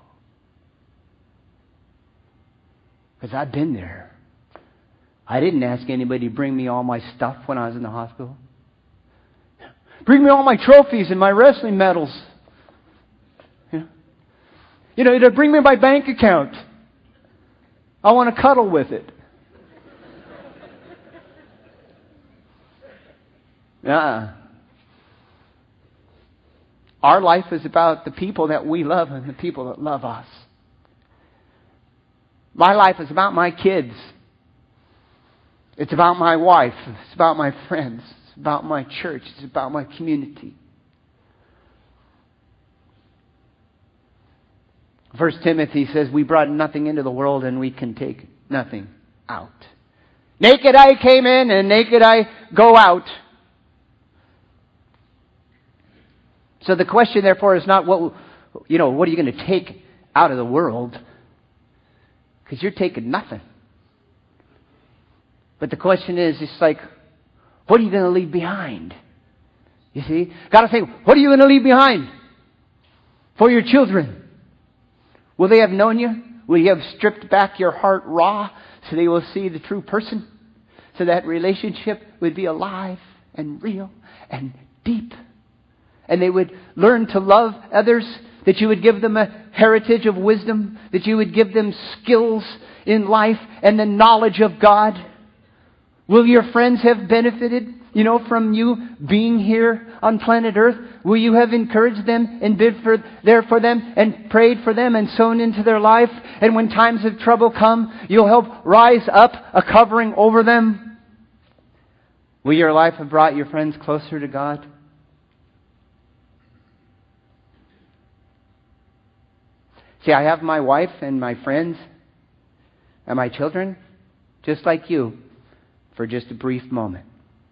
Because I've been there. I didn't ask anybody to bring me all my stuff when I was in the hospital. Bring me all my trophies and my wrestling medals. You know, to bring me my bank account. I want to cuddle with it. Our life is about the people that we love and the people that love us. My life is about my kids. It's about my wife. It's about my friends. It's about my church. It's about my community. 1 Timothy says, we brought nothing into the world and we can take nothing out. Naked I came in and naked I go out. So the question, therefore, is not what are you going to take out of the world? Because you're taking nothing. But the question is, it's like, what are you going to leave behind? You see? Got to think, what are you going to leave behind for your children? Will they have known you? Will you have stripped back your heart raw so they will see the true person? So that relationship would be alive and real and deep. And they would learn to love others, that you would give them a heritage of wisdom, that you would give them skills in life and the knowledge of God. Will your friends have benefited, from you being here on planet Earth? Will you have encouraged them and been there for them and prayed for them and sown into their life? And when times of trouble come, you'll help rise up a covering over them? Will your life have brought your friends closer to God? See, I have my wife and my friends and my children, just like you, for just a brief moment.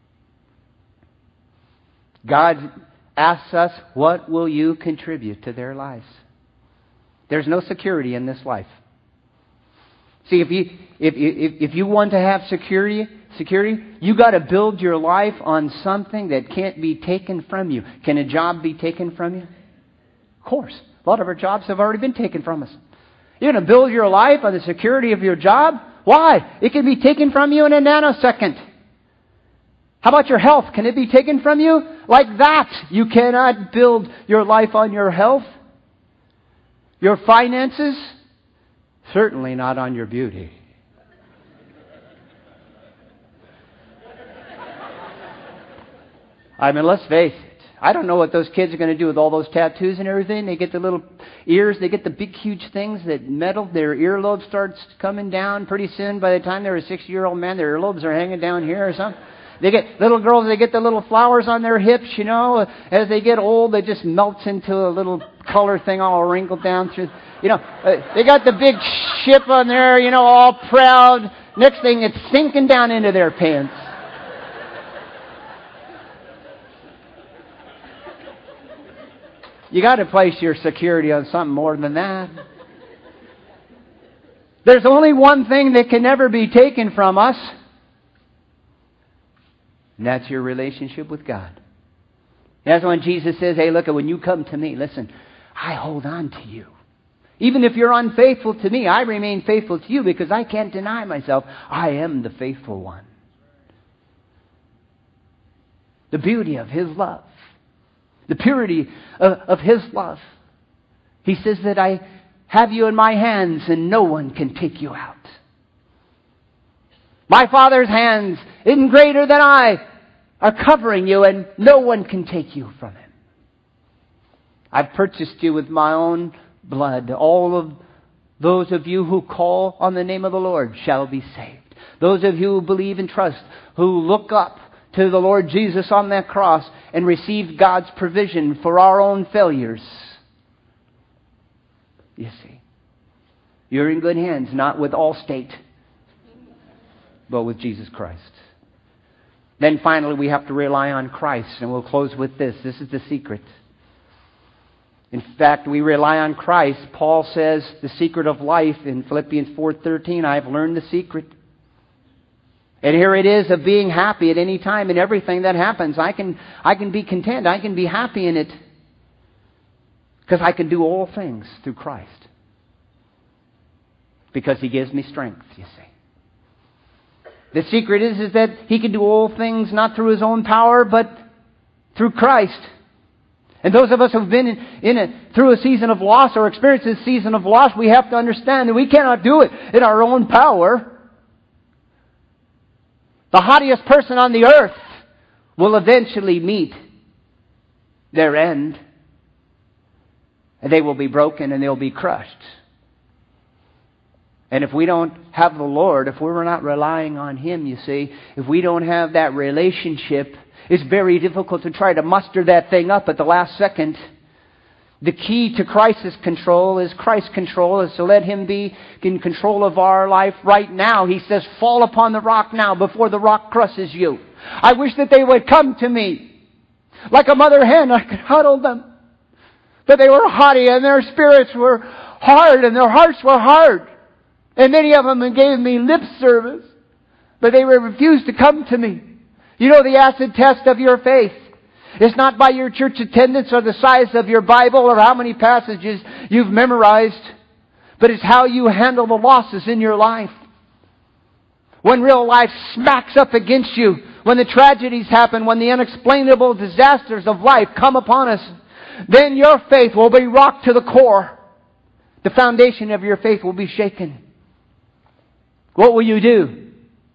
God asks us, what will you contribute to their lives? There's no security in this life. See, if you want to have security, you got to build your life on something that can't be taken from you. Can a job be taken from you? Of course. A lot of our jobs have already been taken from us. You're going to build your life on the security of your job? Why? It can be taken from you in a nanosecond. How about your health? Can it be taken from you? Like that. You cannot build your life on your health. Your finances? Certainly not on your beauty. I mean, let's face it. I don't know what those kids are going to do with all those tattoos and everything. They get the little ears. They get the big, huge things that metal. Their earlobe starts coming down pretty soon. By the time they're a 60-year-old man, their earlobes are hanging down here or something. They get little girls, they get the little flowers on their hips, As they get old, it just melts into a little color thing all wrinkled down through. They got the big ship on there, all proud. Next thing, it's sinking down into their pants. You got to place your security on something more than that. There's only one thing that can never be taken from us. And that's your relationship with God. That's when Jesus says, hey, look, when you come to me, listen, I hold on to you. Even if you're unfaithful to me, I remain faithful to you because I can't deny myself. I am the faithful one. The beauty of His love. The purity of His love. He says that I have you in my hands and no one can take you out. My Father's hands, even greater than I, are covering you and no one can take you from Him. I've purchased you with my own blood. All of those of you who call on the name of the Lord shall be saved. Those of you who believe and trust, who look up to the Lord Jesus on that cross and receive God's provision for our own failures. You see, you're in good hands, not with Allstate, but with Jesus Christ. Then finally we have to rely on Christ, and we'll close with this. This is the secret. In fact, we rely on Christ. Paul says the secret of life in Philippians 4:13, I've learned the secret. And here it is of being happy at any time in everything that happens. I can be content. I can be happy in it. Because I can do all things through Christ. Because He gives me strength, you see. The secret is that He can do all things not through His own power, but through Christ. And those of us who've been through a season of loss or experienced a season of loss, we have to understand that we cannot do it in our own power. The haughtiest person on the earth will eventually meet their end. And they will be broken and they'll be crushed. And if we don't have the Lord, if we're not relying on Him, you see, if we don't have that relationship, it's very difficult to try to muster that thing up at the last second. The key to crisis control is Christ's control, is to let Him be in control of our life right now. He says, fall upon the rock now before the rock crushes you. I wish that they would come to me. Like a mother hen, I could huddle them. But they were haughty and their spirits were hard and their hearts were hard. And many of them gave me lip service. But they refused to come to me. You know the acid test of your faith. It's not by your church attendance or the size of your Bible or how many passages you've memorized. But it's how you handle the losses in your life. When real life smacks up against you. When the tragedies happen. When the unexplainable disasters of life come upon us. Then your faith will be rocked to the core. The foundation of your faith will be shaken. What will you do?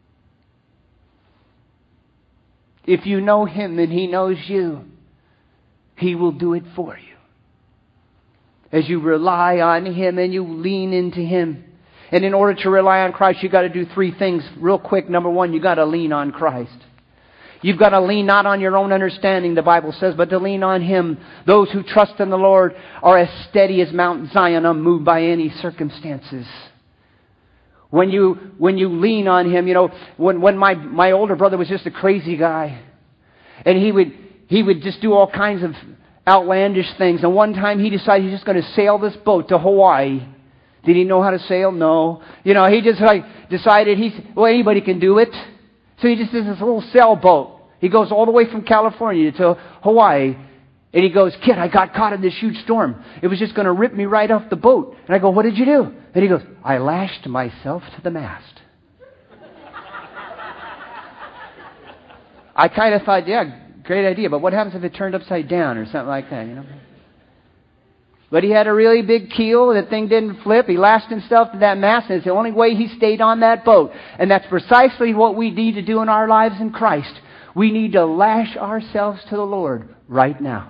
If you know Him and He knows you, He will do it for you. As you rely on Him and you lean into Him. And in order to rely on Christ, you've got to do three things real quick. Number one, you've got to lean on Christ. You've got to lean not on your own understanding, the Bible says, but to lean on Him. Those who trust in the Lord are as steady as Mount Zion, unmoved by any circumstances. When you lean on Him, you know, when my older brother was just a crazy guy, and he would just do all kinds of outlandish things. And one time he decided he's just going to sail this boat to Hawaii. Did he know how to sail? No. You know, he just decided anybody can do it. So he just does this little sailboat. He goes all the way from California to Hawaii. And he goes, kid, I got caught in this huge storm. It was just going to rip me right off the boat. And I go, what did you do? And he goes, I lashed myself to the mast. I kind of thought, yeah, great idea. But what happens if it turned upside down or something like that, you know? But he had a really big keel. The thing didn't flip. He lashed himself to that mast. And it's the only way he stayed on that boat. And that's precisely what we need to do in our lives in Christ. We need to lash ourselves to the Lord right now.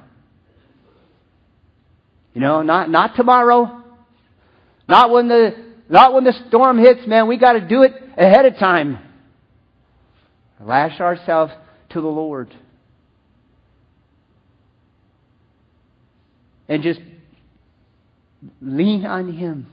You know, not tomorrow. Not when the storm hits, man. We got to do it ahead of time. Lash ourselves to the Lord. And just lean on Him.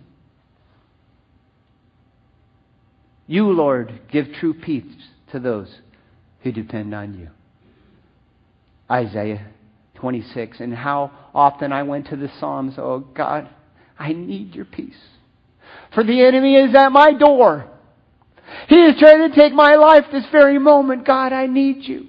You, Lord, give true peace to those who depend on You. Isaiah 26. And how often I went to the Psalms, oh God, I need Your peace. For the enemy is at my door. He is trying to take my life this very moment. God, I need You.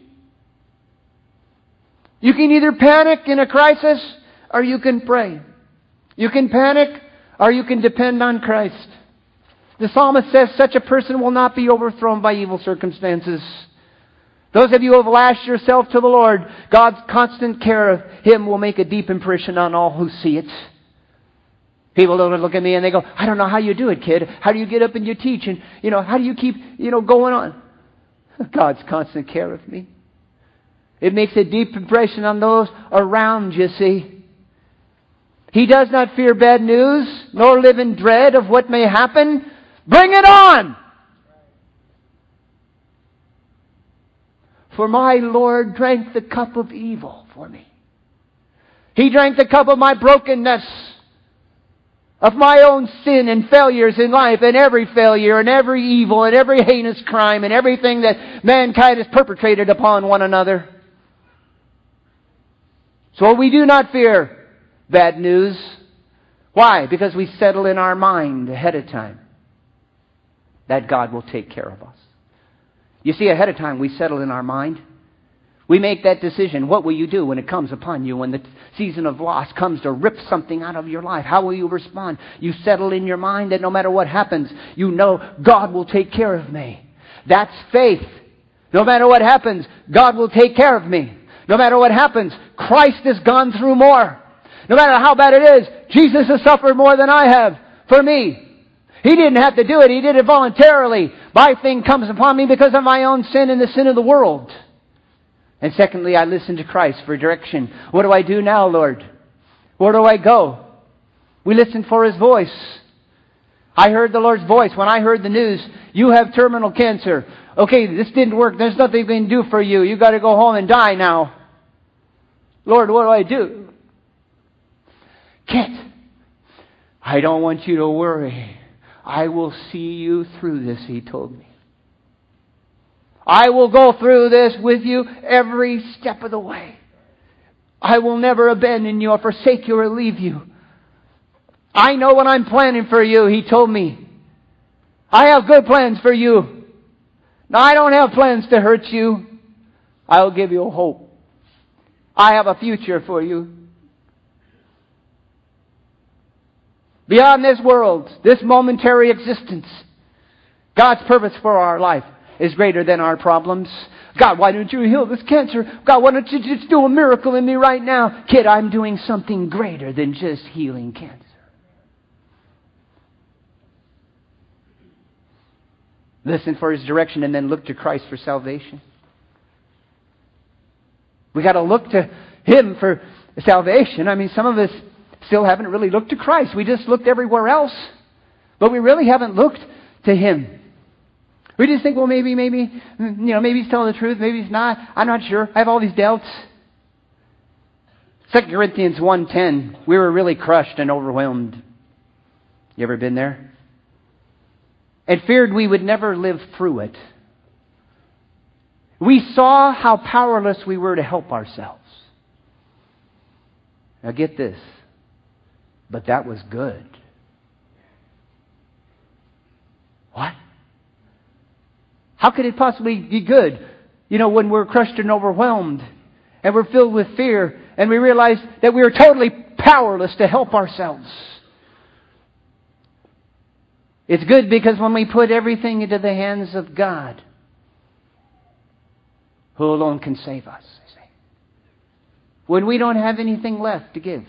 You can either panic in a crisis or you can pray. You can panic or you can depend on Christ. The psalmist says such a person will not be overthrown by evil circumstances. Those of you who have lashed yourself to the Lord, God's constant care of Him will make a deep impression on all who see it. People don't look at me and they go, I don't know how you do it, kid. How do you get up and you teach? And, how do you keep, going on? God's constant care of me. It makes a deep impression on those around you, see. He does not fear bad news, nor live in dread of what may happen. Bring it on! For my Lord drank the cup of evil for me. He drank the cup of my brokenness, of my own sin and failures in life, and every failure, and every evil, and every heinous crime, and everything that mankind has perpetrated upon one another. So we do not fear bad news. Why? Because we settle in our mind ahead of time that God will take care of us. You see, ahead of time we settle in our mind. We make that decision. What will you do when it comes upon you? When the season of loss comes to rip something out of your life, how will you respond? You settle in your mind that no matter what happens, you know God will take care of me. That's faith. No matter what happens, God will take care of me. No matter what happens, Christ has gone through more. No matter how bad it is, Jesus has suffered more than I have for me. He didn't have to do it. He did it voluntarily. My thing comes upon me because of my own sin and the sin of the world. And secondly, I listen to Christ for direction. What do I do now, Lord? Where do I go? We listen for His voice. I heard the Lord's voice when I heard the news, you have terminal cancer. Okay, this didn't work. There's nothing we can do for you. You got to go home and die now. Lord, what do I do? Kit, I don't want you to worry. I will see you through this, He told me. I will go through this with you every step of the way. I will never abandon you or forsake you or leave you. I know what I'm planning for you, He told me. I have good plans for you. Now, I don't have plans to hurt you. I'll give you hope. I have a future for you. Beyond this world, this momentary existence, God's purpose for our life is greater than our problems. God, why don't you heal this cancer? God, why don't you just do a miracle in me right now? Kid, I'm doing something greater than just healing cancer. Listen for His direction and then look to Christ for salvation. We got to look to Him for salvation. I mean, some of us still haven't really looked to Christ. We just looked everywhere else, but we really haven't looked to Him. We just think, well, maybe He's telling the truth, maybe He's not. I'm not sure. I have all these doubts. 2 Corinthians 1:10, we were really crushed and overwhelmed. You ever been there? And feared we would never live through it. We saw how powerless we were to help ourselves. Now get this. But that was good. What? How could it possibly be good? When we're crushed and overwhelmed and we're filled with fear and we realize that we are totally powerless to help ourselves. It's good because when we put everything into the hands of God, who alone can save us, when we don't have anything left to give.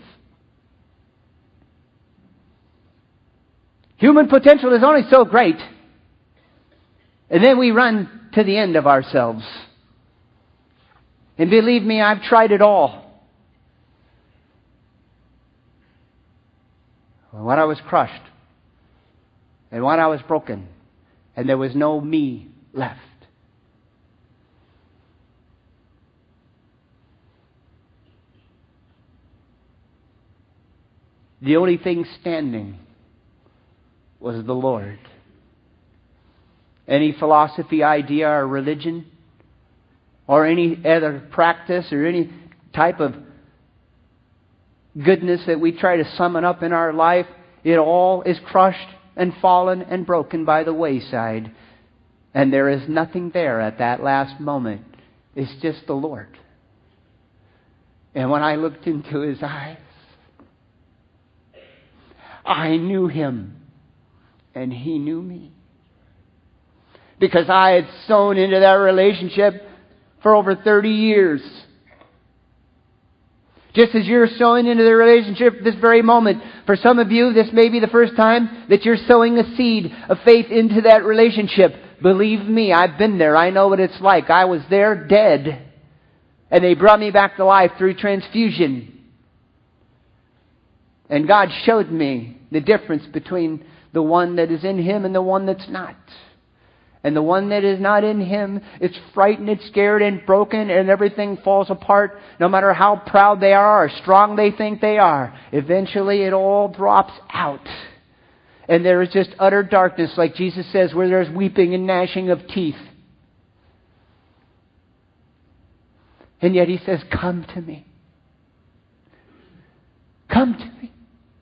Human potential is only so great. And then we run to the end of ourselves. And believe me, I've tried it all. When I was crushed, and when I was broken, and there was no me left. The only thing standing was the Lord. Any philosophy, idea, or religion, or any other practice, or any type of goodness that we try to summon up in our life, it all is crushed and fallen and broken by the wayside. And there is nothing there at that last moment. It's just the Lord. And when I looked into His eyes, I knew Him, and He knew me. Because I had sown into that relationship for over 30 years. Just as you're sowing into the relationship this very moment, for some of you, this may be the first time that you're sowing a seed of faith into that relationship. Believe me, I've been there. I know what it's like. I was there dead, and they brought me back to life through transfusion. And God showed me the difference between the one that is in Him and the one that's not. And the one that is not in Him, it's frightened, it's scared, and broken, and everything falls apart. No matter how proud they are or strong they think they are, eventually it all drops out. And there is just utter darkness, like Jesus says, where there's weeping and gnashing of teeth. And yet He says, come to me. Come to me.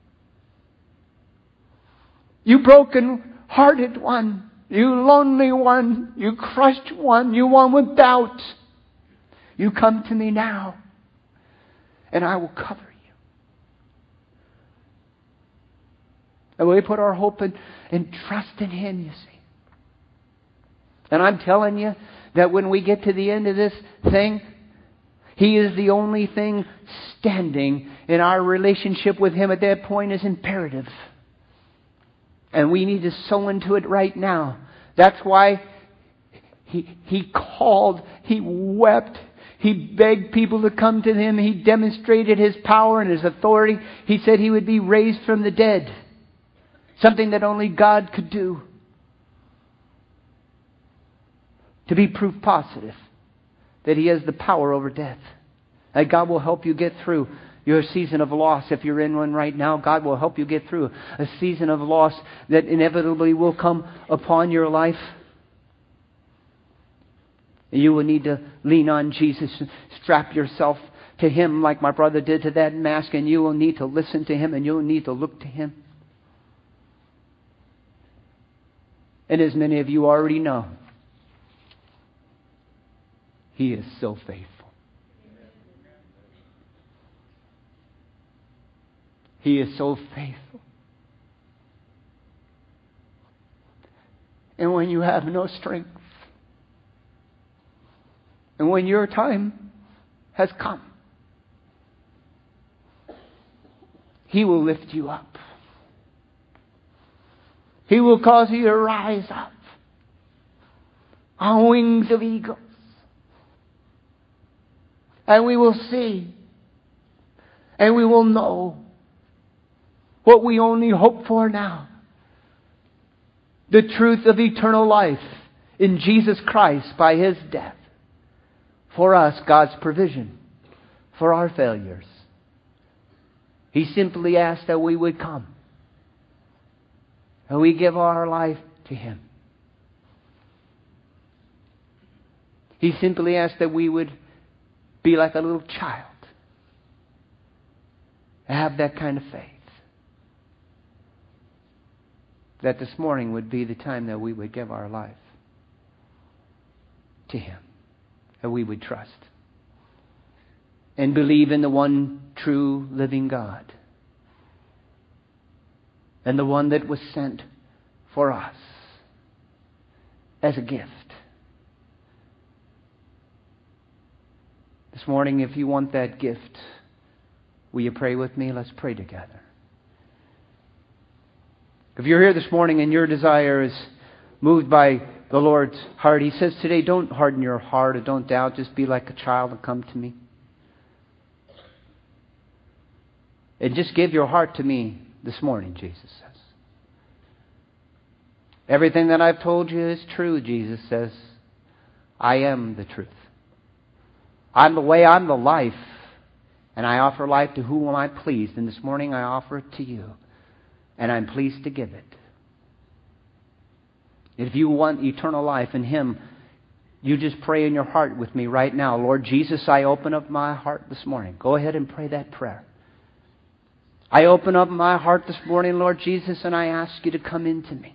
You broken-hearted one. You lonely one, you crushed one, you one with doubt. You come to me now, and I will cover you. And we put our hope and trust in Him, you see. And I'm telling you that when we get to the end of this thing, He is the only thing standing, and our relationship with Him at that point is imperative. And we need to sow into it right now. That's why he called, He wept, He begged people to come to Him. He demonstrated His power and His authority. He said He would be raised from the dead. Something that only God could do. To be proof positive that He has the power over death. That God will help you get through your season of loss. If you're in one right now, God will help you get through a season of loss that inevitably will come upon your life. You will need to lean on Jesus, strap yourself to Him like my brother did to that mask, and you will need to listen to Him, and you will need to look to Him. And as many of you already know, He is so faithful. He is so faithful. And when you have no strength, and when your time has come, He will lift you up. He will cause you to rise up on wings of eagles. And we will see, and we will know what we only hope for now. The truth of eternal life in Jesus Christ by His death. For us, God's provision for our failures. He simply asked that we would come. And we give our life to Him. He simply asked that we would be like a little child. And have that kind of faith. That this morning would be the time that we would give our life to Him. And we would trust. And believe in the one true living God. And the one that was sent for us as a gift. This morning, if you want that gift, will you pray with me? Let's pray together. If you're here this morning and your desire is moved by the Lord's heart, He says today, don't harden your heart or don't doubt. Just be like a child and come to me. And just give your heart to me this morning, Jesus says. Everything that I've told you is true, Jesus says. I am the truth. I'm the way, I'm the life. And I offer life to whom I please. And this morning I offer it to you. And I'm pleased to give it. If you want eternal life in Him, you just pray in your heart with me right now. Lord Jesus, I open up my heart this morning. Go ahead and pray that prayer. I open up my heart this morning, Lord Jesus, and I ask you to come into me.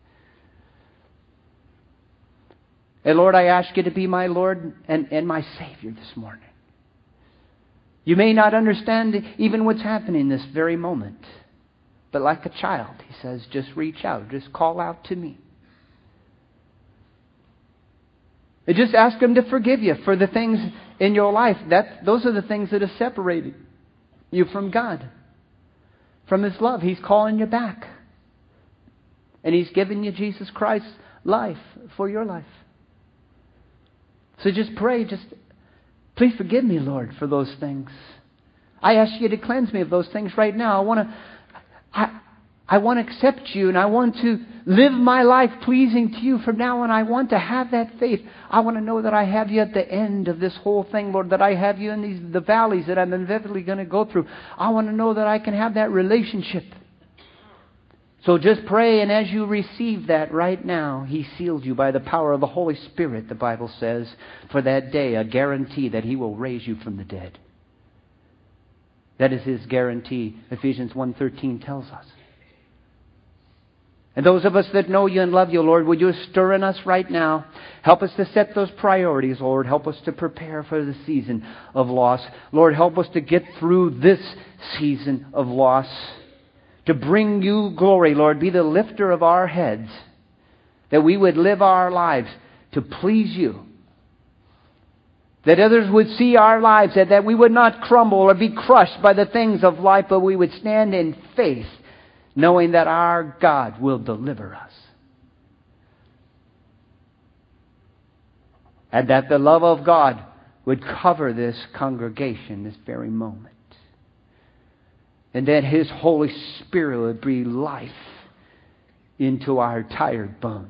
And Lord, I ask you to be my Lord and my Savior this morning. You may not understand even what's happening this very moment. But like a child, he says, just reach out. Just call out to me. And just ask Him to forgive you for the things in your life. Those are the things that have separated you from God, from His love. He's calling you back. And He's given you Jesus Christ's life for your life. So just pray, please forgive me, Lord, for those things. I ask you to cleanse me of those things right now. I want to accept you, and I want to live my life pleasing to you from now on. I want to have that faith. I want to know that I have you at the end of this whole thing, Lord, that I have you in the valleys that I'm inevitably going to go through. I want to know that I can have that relationship. So just pray, and as you receive that right now, He sealed you by the power of the Holy Spirit, the Bible says, for that day, a guarantee that He will raise you from the dead. That is His guarantee, Ephesians 1:13 tells us. And those of us that know you and love you, Lord, would you stir in us right now? Help us to set those priorities, Lord. Help us to prepare for the season of loss. Lord, help us to get through this season of loss. To bring you glory, Lord. Be the lifter of our heads. That we would live our lives to please you. That others would see our lives, that we would not crumble or be crushed by the things of life, but we would stand in faith, knowing that our God will deliver us. And that the love of God would cover this congregation this very moment. And that His Holy Spirit would breathe life into our tired bones.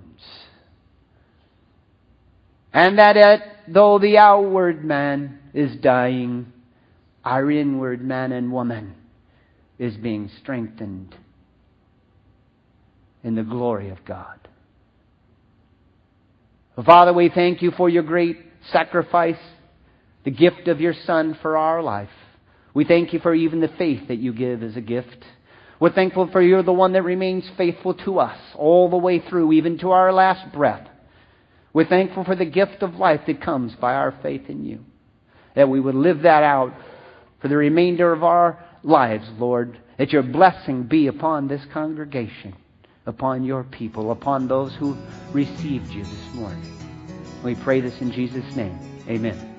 And that though the outward man is dying, our inward man and woman is being strengthened in the glory of God. Father, we thank you for your great sacrifice, the gift of your Son for our life. We thank you for even the faith that you give as a gift. We're thankful for you're the one that remains faithful to us all the way through, even to our last breath. We're thankful for the gift of life that comes by our faith in you. That we would live that out for the remainder of our lives, Lord. That your blessing be upon this congregation, upon your people, upon those who received you this morning. We pray this in Jesus' name. Amen.